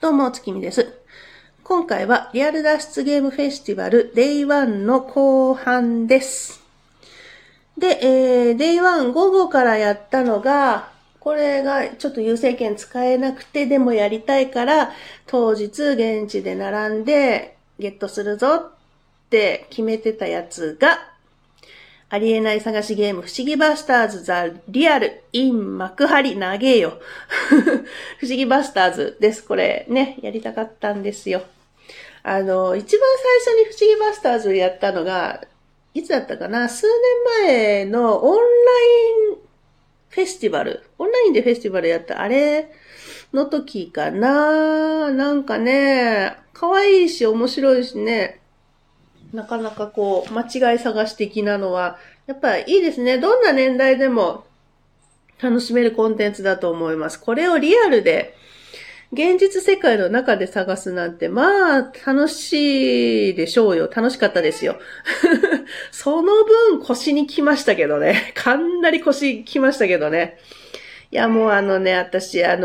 どうも、月見です。今回はリアル脱出ゲームフェスティバル Day1 の後半です。で、Day1 午後からやったのが、これがちょっと優先権使えなくてでもやりたいから、当日現地で並んでゲットするぞって決めてたやつが、ありえない探しゲーム不思議バスターズザ・リアル・イン・幕張長えよ。不思議バスターズです。これね、やりたかったんですよ。一番最初に不思議バスターズをやったのが、いつだったかな？数年前のオンラインフェスティバル。オンラインでフェスティバルやったあれの時かな？なんかね、可愛いし面白いしね。なかなかこう、間違い探し的なのは、やっぱいいですね。どんな年代でも楽しめるコンテンツだと思います。これをリアルで、現実世界の中で探すなんて、まあ、楽しいでしょうよ。楽しかったですよ。その分腰に来ましたけどね。かなり腰来ましたけどね。いや、もう私、膝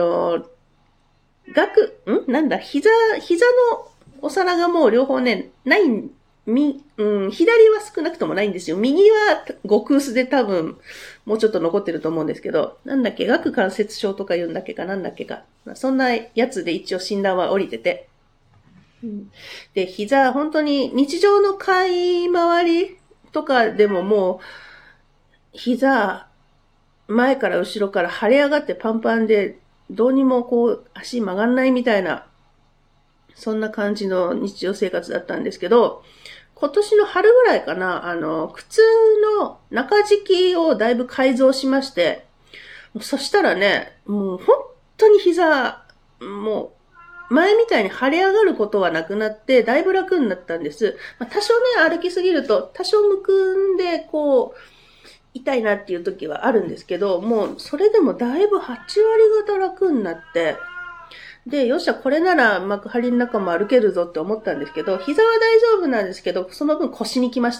のお皿がもう両方ね、ない左は少なくともないんですよ。右は極薄で多分、もうちょっと残ってると思うんですけど、なんだっけ、顎関節症とか言うんだっけか、なんだっけか。そんなやつで一応診断は降りてて。で、膝、本当に日常の買い回りとかでももう、膝、前から後ろから腫れ上がってパンパンで、どうにもこう、足曲がんないみたいな、そんな感じの日常生活だったんですけど、今年の春ぐらいかな、靴の中敷きをだいぶ改造しまして、そしたらね、もう本当に膝、もう、前みたいに腫れ上がることはなくなって、だいぶ楽になったんです。多少ね、歩きすぎると、多少むくんで、こう、痛いなっていう時はあるんですけど、もう、それでもだいぶ8割方楽になって、で、よっしゃ、これなら幕張の中も歩けるぞって思ったんですけど、膝は大丈夫なんですけど、その分腰に来ました。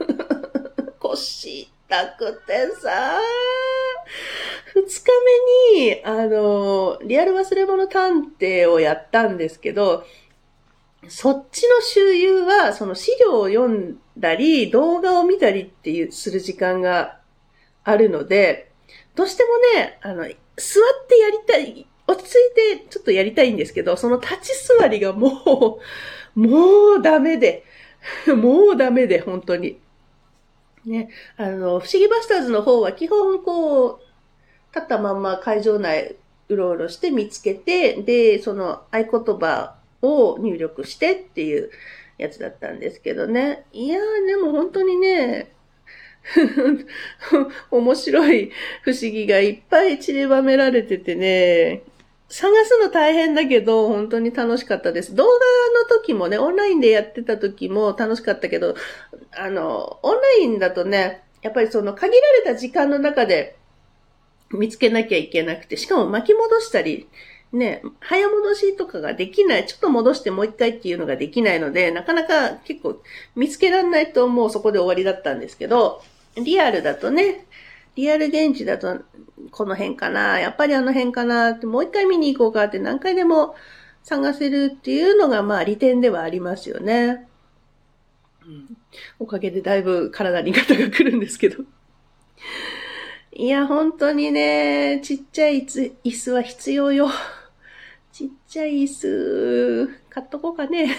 腰痛くてさ、2日目に、リアル忘れ物探偵をやったんですけど、そっちの周遊は、その資料を読んだり、動画を見たりっていう、する時間があるので、どうしてもね、座ってやりたい、落ち着いてちょっとやりたいんですけど、その立ち座りがもうダメで、本当に。ね、不思議バスターズの方は基本こう、立ったまんま会場内うろうろして見つけて、で、その合言葉を入力してっていうやつだったんですけどね。いやー、でも本当にね、面白い不思議がいっぱい散りばめられててね、探すの大変だけど、本当に楽しかったです。動画の時もね、オンラインでやってた時も楽しかったけど、オンラインだとね、やっぱりその限られた時間の中で見つけなきゃいけなくて、しかも巻き戻したり、ね、早戻しとかができない、ちょっと戻してもう一回っていうのができないので、なかなか結構見つけられないともうそこで終わりだったんですけど、リアルだとね、リアル現地だとこの辺かな、やっぱりあの辺かなってもう一回見に行こうかって何回でも探せるっていうのがまあ利点ではありますよね。おかげでだいぶ体にガタが来るんですけど。いや、本当にね、ちっちゃい椅子は必要よ。ちっちゃい椅子、買っとこうかね。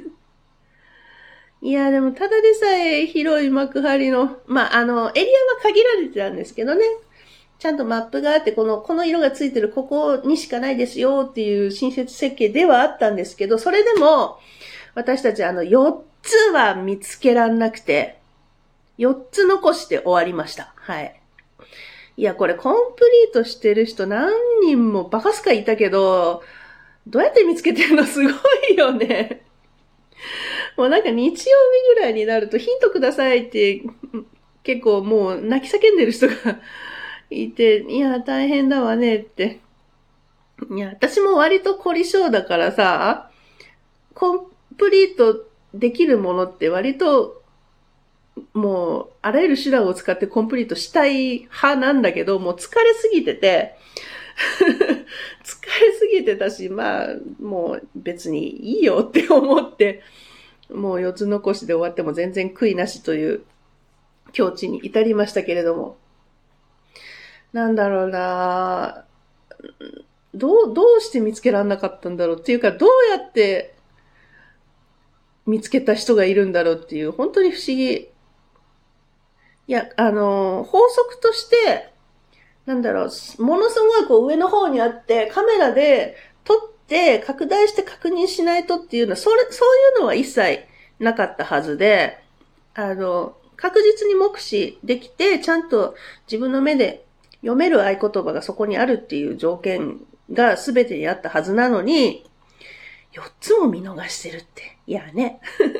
いや、でもただでさえ広い幕張の、エリアは限られてたんですけどね。ちゃんとマップがあって、この色がついてるここにしかないですよっていう親切設計ではあったんですけど、それでも、私たち4つは見つけらんなくて、4つ残して終わりました。はい。いや、これコンプリートしてる人何人もバカスカいたけど、どうやって見つけてるのすごいよね。もうなんか日曜日ぐらいになるとヒントくださいって結構もう泣き叫んでる人がいて、いや、大変だわねって。いや、私も割と凝り性だからさ、コンプリートできるものって割ともう、あらゆる手段を使ってコンプリートしたい派なんだけど、もう疲れすぎててたし、まあ、もう別にいいよって思って、もう四つ残しで終わっても全然悔いなしという境地に至りましたけれども。なんだろうなどうして見つけられなかったんだろうっていうか、どうやって見つけた人がいるんだろうっていう、本当に不思議。いや、法則として、なんだろう、ものすごいこう上の方にあって、カメラで撮って拡大して確認しないとっていうのは、そういうのは一切なかったはずで、確実に目視できて、ちゃんと自分の目で読める合言葉がそこにあるっていう条件が全てにあったはずなのに、4つも見逃してるって。いやね。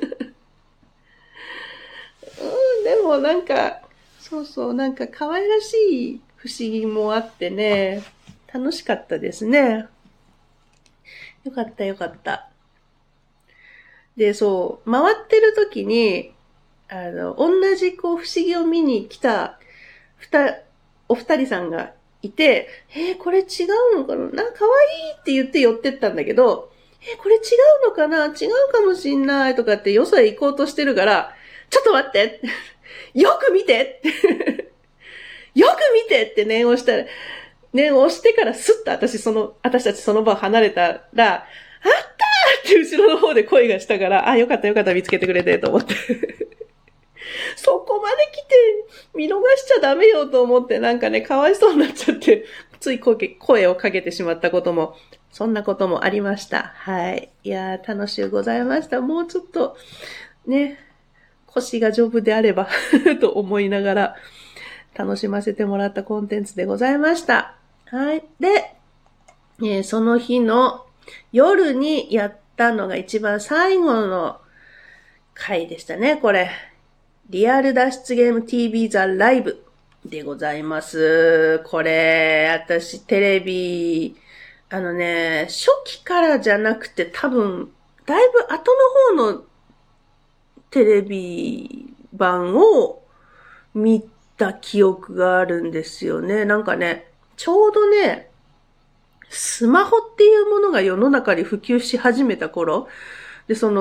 でもなんか、そうなんか可愛らしい不思議もあってね、楽しかったですね。よかった。で、そう、回ってる時に、同じこう不思議を見に来たお二人さんがいて、これ違うのかな可愛いって言って寄ってったんだけど、これ違うのかな違うかもしんないとかってよそへ行こうとしてるから、ちょっと待ってよく見てよく見てって念をしたら、念を押してからスッと私たちその場を離れたら、あったーって後ろの方で声がしたから、よかった見つけてくれてと思って。そこまで来て見逃しちゃダメよと思ってなんかね、かわいそうになっちゃって、つい声をかけてしまったことも、そんなこともありました。はい。いやー、楽しゅうございました。もうちょっと、ね、腰が丈夫であればと思いながら楽しませてもらったコンテンツでございました。はい。で、その日の夜にやったのが一番最後の回でしたね、これ。リアル脱出ゲーム TV The Live でございます。これ、私テレビ、初期からじゃなくて多分、だいぶ後の方のテレビ版を見た記憶があるんですよね。なんかね、ちょうどね、スマホっていうものが世の中に普及し始めた頃、で、ス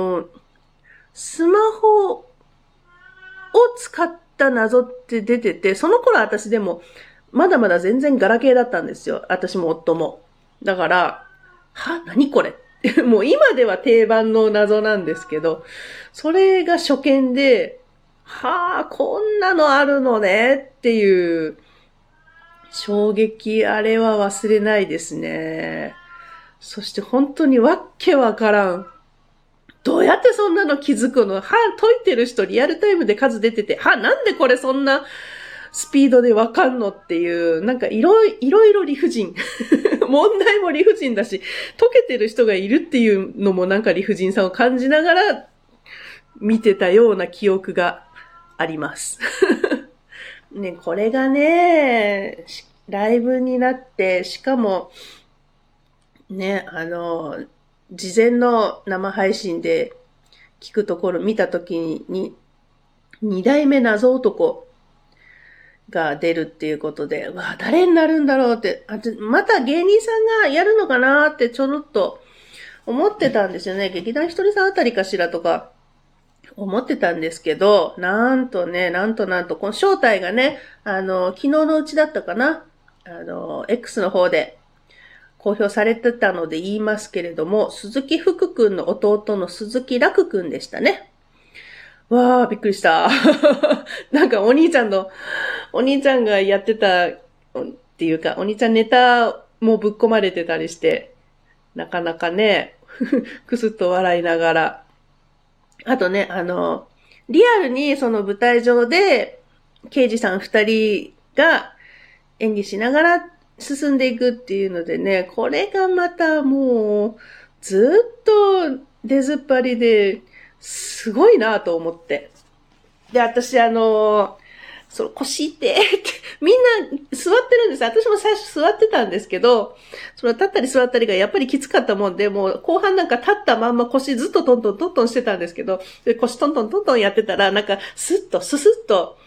マホを使った謎って出てて、その頃私でも、まだまだ全然ガラケーだったんですよ。私も夫も。だから、何これもう今では定番の謎なんですけど、それが初見で、こんなのあるのねっていう衝撃、あれは忘れないですね。そして本当にわけわからん。どうやってそんなの気づくの？解いてる人リアルタイムで数出てて、なんでこれそんなスピードでわかんのっていう、なんかいろいろ理不尽。問題も理不尽だし、解けてる人がいるっていうのもなんか理不尽さを感じながら見てたような記憶があります。ね、これがね、ライブになって、しかも、ね、事前の生配信で聞くところ見たときに、二代目謎男が出るっていうことで、誰になるんだろうって、また芸人さんがやるのかなってちょろっと思ってたんですよね。劇団ひとりさんあたりかしらとか思ってたんですけど、なんと、この正体がね、昨日のうちだったかな、X の方で公表されてたので言いますけれども、鈴木福くんの弟の鈴木楽くんでしたね。びっくりした。なんかお兄ちゃんがやってたっていうか、お兄ちゃんネタもぶっ込まれてたりして、なかなかね、くすっと笑いながら。あとね、リアルにその舞台上で、刑事さん二人が演技しながら進んでいくっていうのでね、これがまたもう、ずっと出ずっぱりで、すごいなと思って。で、私腰痛ってみんな座ってるんです。私も最初座ってたんですけど、立ったり座ったりがやっぱりきつかったもんで、もう後半なんか立ったまんま腰ずっとトントンしてたんですけど、で腰トントンやってたら、なんかススッと、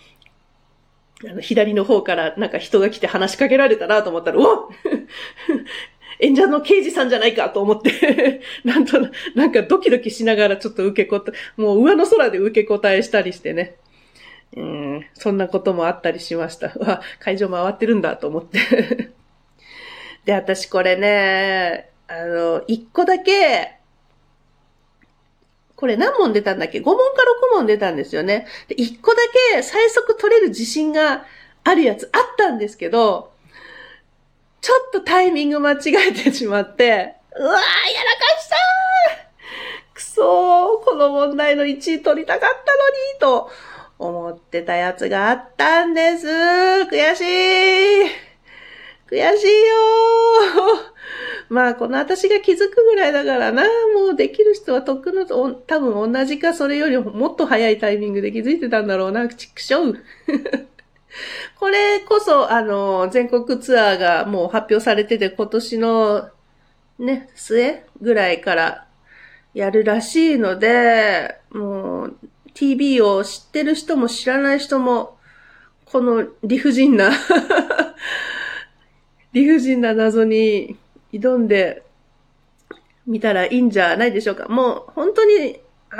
左の方からなんか人が来て話しかけられたなと思ったら、 演者の刑事さんじゃないかと思ってなんかドキドキしながらちょっともう上の空で受け答えしたりしてね。そんなこともあったりしました。会場回ってるんだと思ってで、私これね、一個だけ、これ何問出たんだっけ ?5 問か6問出たんですよね。で、一個だけ最速取れる自信があるやつあったんですけど、ちょっとタイミング間違えてしまって、やらかしたーくそーこの問題の1位取りたかったのにと思ってたやつがあったんです。悔しいよーまあ、この私が気づくぐらいだからな、もうできる人は多分同じかそれよりもっと早いタイミングで気づいてたんだろうな、ちくしょう。これこそ、全国ツアーがもう発表されてて、今年のね、末ぐらいからやるらしいので、もう TB を知ってる人も知らない人も、この理不尽な謎に挑んでみたらいいんじゃないでしょうか。もう本当に、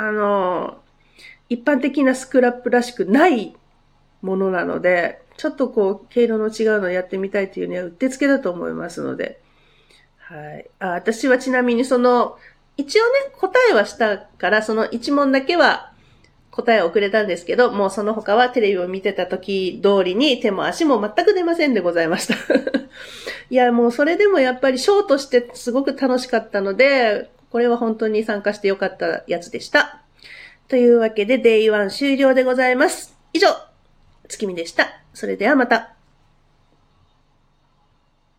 一般的なスクラップらしくないものなので、ちょっとこう、毛色の違うのをやってみたいというにはうってつけだと思いますので。はい。私はちなみに一応ね、答えはしたから、その一問だけは答えをくれたんですけど、もうその他はテレビを見てた時通りに手も足も全く出ませんでございました。いや、もうそれでもやっぱりショーとしてすごく楽しかったので、これは本当に参加してよかったやつでした。というわけで、Day1 終了でございます。以上、月見でした。それではまた。